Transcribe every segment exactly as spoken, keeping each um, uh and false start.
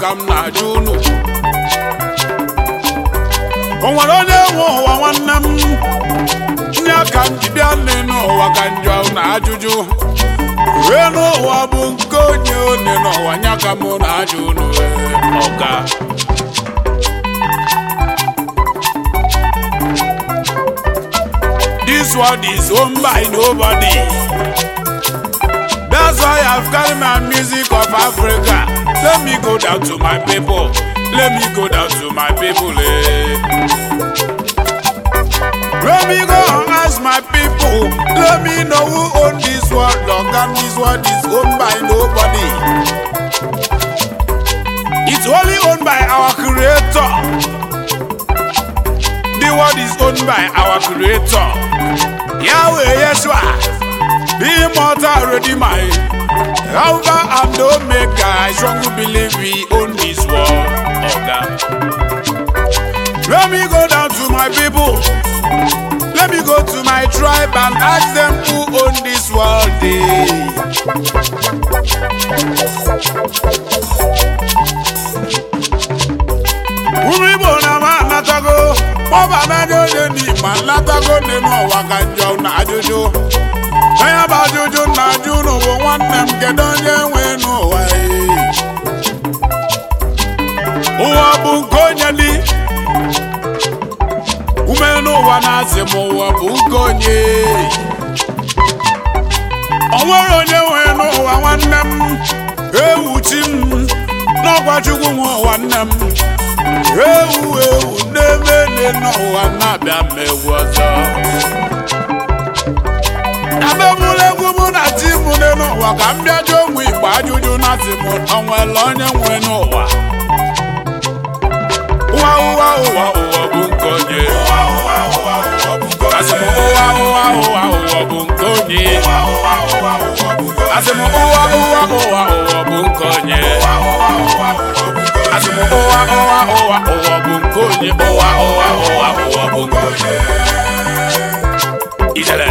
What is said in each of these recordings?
kam na junu onwere onye nwe ụwa nwanne m nya ka njibia nenu ụwa ka njọ na ajụjụ wee n'ụwa bụ nke onye one n'ụwa nya ka mụ na ajụnụ ọga this world is owned by nobody. That's why I've carried my music of Africa. Let me go down to my people. Let me go down to my people. Eh. Let me go and ask my people. Let me know who owns this world. Dog, and this world is owned by nobody. It's only owned by our Creator. The world is owned by our Creator. Yahweh Yeshua, the immortal Redeemer, Alpha and Omega. I strongly believe we own this world. Oh God. Let me go down to my people. Let me go to my tribe and ask them who own this world. Uribo na ma natago, Papa na jojo ni ma natago ne no wakanjo na jojo. Aya ba jojo na juno wo nwanne m kedonye nwe no wa e. Uwa bụ nkonye di. Ume no wa na se mo wa bụ nkonye. Onwere onye nwe no wa nwanne m. Ewu chi m. N'ọgwa Chukwu nwe nwanne m. Ewu ewu n'emene n'ụwa na-abịa mmegwu ọzọ. Abemụla egwu mụ na ti mụ n'ụwa ka m bịa jụọ ụmụ Igbo ajụjụ na ti mụ onwere onye nwe n'ụwa. Ụwa ụwa ụwa ụwa bụ nke onye. Asị m ụwa ụwa ụwa ụwa bụ nke onye. Asị m ụwa ụwa ụwa ụwa bụ nke onye. Asị m ụwa ụwa ụwa ụwa bụ nke onye. Ụwa ụwa ụwa ụwa bụ nke onye. Ijele.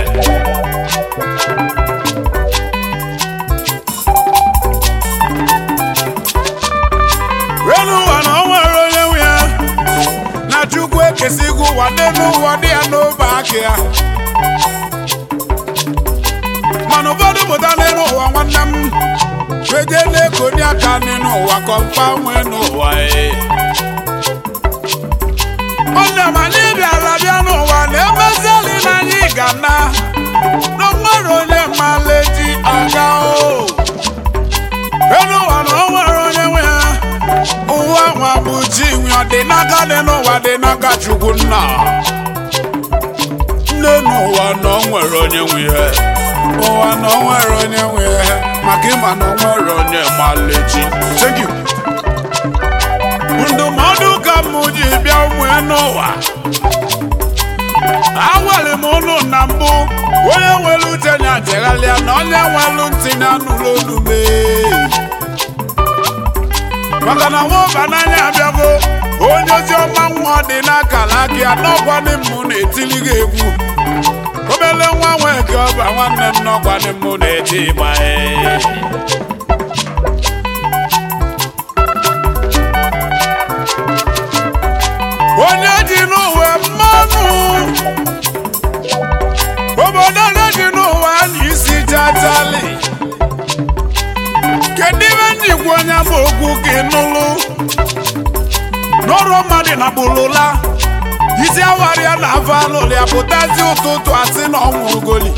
Wenu ụwa na o nwere onye nwe ya. Na Chukwu ekesighị ụwa n'elu ụwa dị ya n'obe aka ya. Mana ụfọdụ pụta n'elu ụwa nwanne m. Weje na-ekoni aka n'elu ụwa kọmpa nwe n'ụwa e. Onye ma anyị bịara bịa n'ụwa na-emezili na anyị ga na. Na nwere onye mala eji aga o. Elu ụwa na o nwere onye nwe ha. Ụwa nwa bụ chi nwe ọ dị n'aka dị n'ụwa dị n'aka Chukwu nna. Nne n'ụwa na o nwere onye nwe ihe. Ụwa na o nwere onye nwe ihe. Maka ịma na o nwere onye mala eji. Thank you. Ndụmọdụ ka m ji bịa nwee n'ụwa. Agwara m unu na mbụ onye nwere uche na-achegharịa na onye nwere ntị na-anụrụ olu mee. Maka na nwoba n'anya abịago onye ozi ọma nwa dị n'akala aka ya n'ọgwanị m na-etili gị egwu. Obele nwa nwee ka ọba nwanne m n'ọgwanị m na-eti ịgba onye ji n'ụwa mmanụ obodo na-eji n'ụwa anyị isi chachali. Kedu ibe ndị gwa onye bụ okwu gị nụlụ n'ọrụ mmadụ na gbulụla isi awarịa na afọ alụlụ ya pụtazi ụtụtụ asị na ọnwụrụgoli.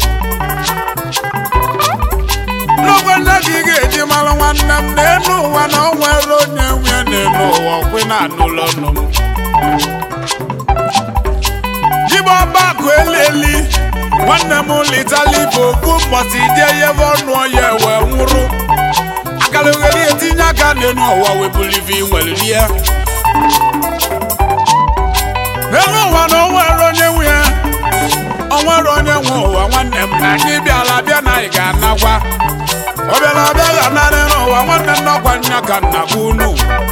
N'ogwe nne gị ga-eji mara nwanne m n'elu ụwa na o nwere onye nwe n'elu ụwa ọkwe na anụlọ nụ m. Jibo ọbakụ eleli nwanne m litali bụ ofu mbọsị ije yebe ọnụ ya wee nwụrụ. Akara oghere etinye aka n'elu ụwa webulivi nwere rie. N'elu ụwa na o nwere onye nwe ya. O nwere onye nwe ụwa nwanne m na anyị bịara bịa na anyị ga-anakwa. Ọ bịara abịa ga narị n'ụwa nwanne m n'ọkwa nya ka nna bụ unu.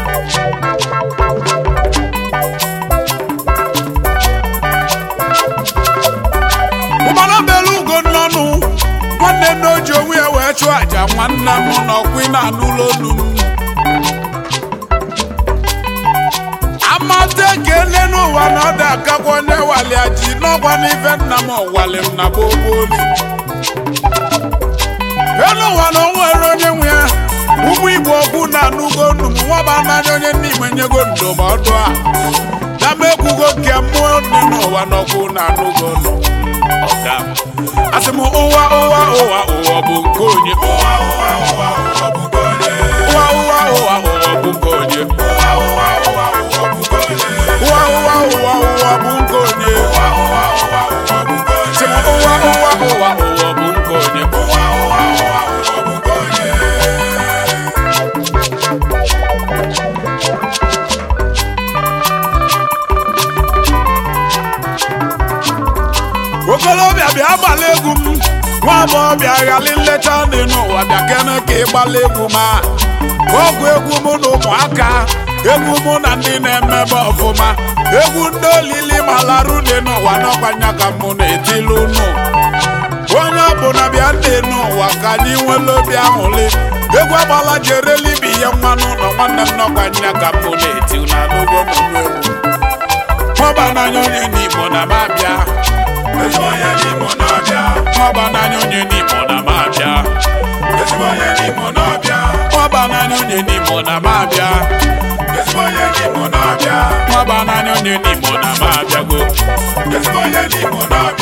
Ụbara belu ugo nnọnụ nwanne m n'oji onwe ya wee chụọ aja nwanne m n'ọkwa ị na-anụlụ olu m. ụwa na ọ dị akakwa onye wali aji n'ọkwa n'ife nna m ọwali m na gbogbooli elu ụwa na o nwere onye nwe ya ụmụ Igbo okwu na-anụgo nnu m nwaba n'anya onye n'ime nyego ndụmọdụ a na m ekwugo nke mmụọ dị n'ụwa n'ọkụ na-anụgo nnu ọga asị m ụwa ụwa ụwa ụwa bụ nke onye ụwa ụwa ụwa ụwa bụ nke onye ụwa ụwa ụwa ụwa bụ nke onye ụwa ụwa ụwa ụwa bụ nke onye ụwa ụwa ụwa ụwa bụ nke onye ụwa ụwa ụwa ụwa bụ nke onye sị m ụwa ụwa ụwa ụwa bụ nke onye ụwa ụwa ụwa ụwa bụ nke onye okolobịa bịa gbala egwu m nwa agbọghọbịa ghali nleta dị n'ụwa bịa kene ka ịgbala egwu ma ọgwụ egwu mụ na ụmụaka egwu mụ na ndị na-emebe ọfụma egwu ndị olili malarụ dị n'ụwa n'ọkwanya ka mụ na-etili unu onye ọbụla bịa dị n'ụwa ka anyị nwere obi aṅụrị egwu agbala jerelibi ihe mmanụ ụlọ nwanne m n'ọkwanya ka mụ na-eti na n'ugbo n'ụlọ egwu nwaba n'anya onye n'Igbo na mabịa ezigbo onye n'Igbo na-abịa nwaba n'anya onye n'Igbo na mabịa ezigbo onye n'Igbo na-abịa nwaba n'anya onye n'Igbo na mabịa ezigbo onye n'Igbo na-abịa nwaba n'anya onye n'Igbo na mabịa go ezigbo onye n'Igbo na-abịa